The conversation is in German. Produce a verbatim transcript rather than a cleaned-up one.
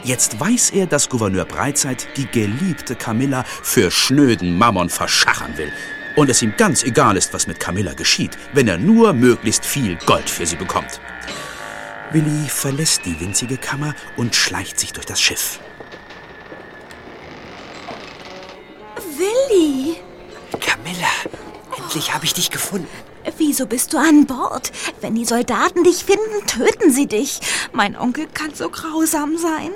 Jetzt weiß er, dass Gouverneur Breitseit die geliebte Camilla für schnöden Mammon verschachern will. Und es ihm ganz egal ist, was mit Camilla geschieht, wenn er nur möglichst viel Gold für sie bekommt. Willi verlässt die winzige Kammer und schleicht sich durch das Schiff. Willi! Camilla, endlich habe ich dich gefunden. Wieso bist du an Bord? Wenn die Soldaten dich finden, töten sie dich. Mein Onkel kann so grausam sein.